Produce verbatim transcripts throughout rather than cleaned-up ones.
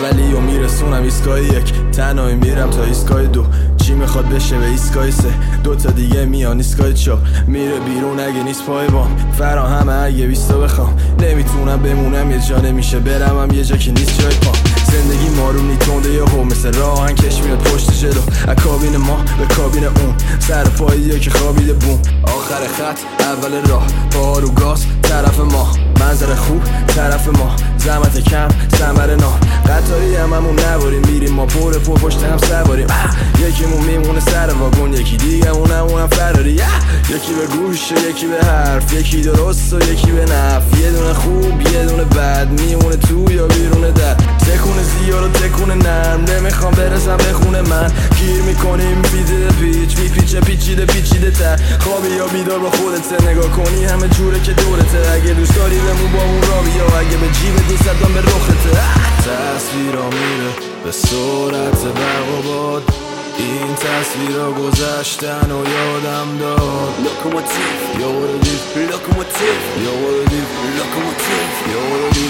اولی و میرسونم ایستگاه یک، تنهایی میرم تا ایستگاه دو. چی میخواد بشه به ایستگاه سه، دوتا دیگه میان ایستگاه چهار. میره بیرون اگه نیست پای بام، فراهمه اگه بیستا بخوام. نمیتونم بمونم یه جا، نمیشه برم هم یه جا که نیست جای پام. زندگی مارونی تنده یه هو، مثل راهن کش میاد پشت جلو. از کابین ما به کابین اون، سر پاییه که خوابیده بوم. آخر خط اول راه، پا رو گاز طرف ما. منظر خوب طرف ما، زحمت کم ثمره نام. قطاری هم همون نباریم، میریم ما پر پر پشت هم سواریم. یکیمون میمونه سر واگن، یکی دیگه اونم فراری. یکی به گوش و یکی به حرف، یکی درست و یکی به نفع. یه دونه خوب یه دونه بد، میمونه تو یا بیرون در. تکونه زیاد و تکونه نرم، نمیخوام برسم به خونه من. گیر میکنیم پیچیده پیچ، میپیچه پیچیده پیچیده تر. خوابی یا بیدار با خودت، نگاه کنی همه جوره که دورته. اگه دوست داری بمون با اون راوی، یا اگه به جیب دوست دادم به رخته. تصویرا میره به سرعت برق و باد، این تصویرا گذشتن و یادم داد. لوکوموتیو یادی لوکوموتیو یادی لوکوموتیو یادی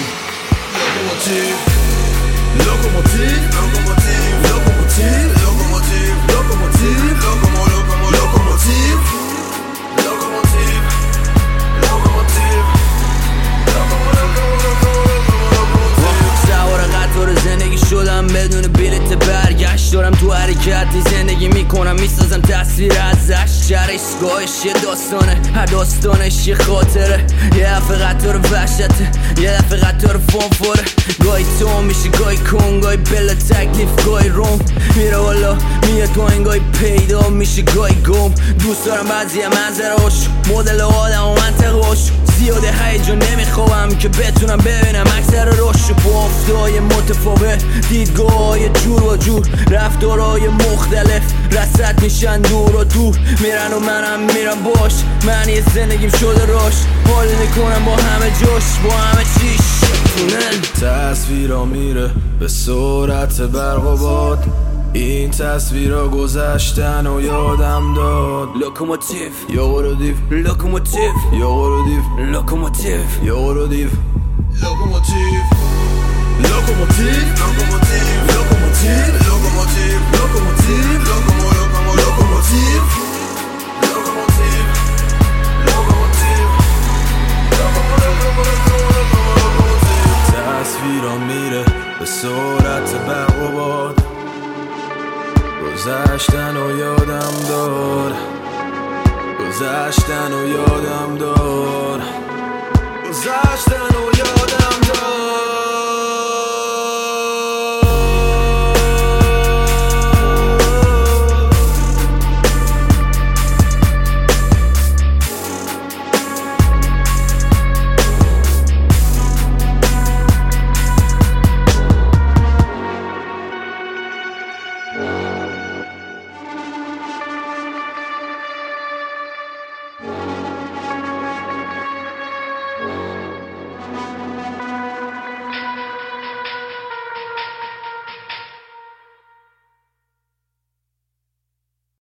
لوکوموتیو لوکوموتیو لوکوموتیو لوکوموتیو لوکوموتیو لوکوموتیو لوکومو لوکوموتیو لوکوموتیو سوار قطار زندگی شدم بدون بلیت برگشت. دارم تو حرکتی زندگی میکنم، میسازم تصویر ازش. شهر ایستگاهش یه داستانه، هر داستانش یه خاطره. یه دفعه قطار وحشته، یه دفعه قطار فانفاره. گاهی تو میشه گاهی کن، گاهی بلا تکلیف گاهی روم. میره والا میاد پایین، گاهی پیدا میشه گاهی گم. دوست دارم بعضی منظرهاش، مدل آدم و منطقهاش. زیاده هیجان نمیخوام که بتونم ببینم اکثر روش. بافتای متفاوت، دیدگاه‌های جور و جور، رفتارهای مختلف رصد میشن دور و دور. میرن و منم میرم باش، معنی زندگیم شده راش. حال میکنم با همه جاش، با همه چیش تونل. تصویرا میره به سرعت برق و باد، این تصویرا گذشتن و یادم داد. لوکوموتیو یادی لوکوموتیو یادی لوکوموتیو یادی لوکوموتیو لوکوموتیو لوکوموتیو لوکوموتیو لوکوموتیو لوکوموتیو لوکومو لوکومو لوکوموتیو لوکوموتیو لوکوموتیو تصویرا میره به سرعت برق و باد، گذشتن و یادم دار، گذشتن و یادم دار، گذشتن و یادم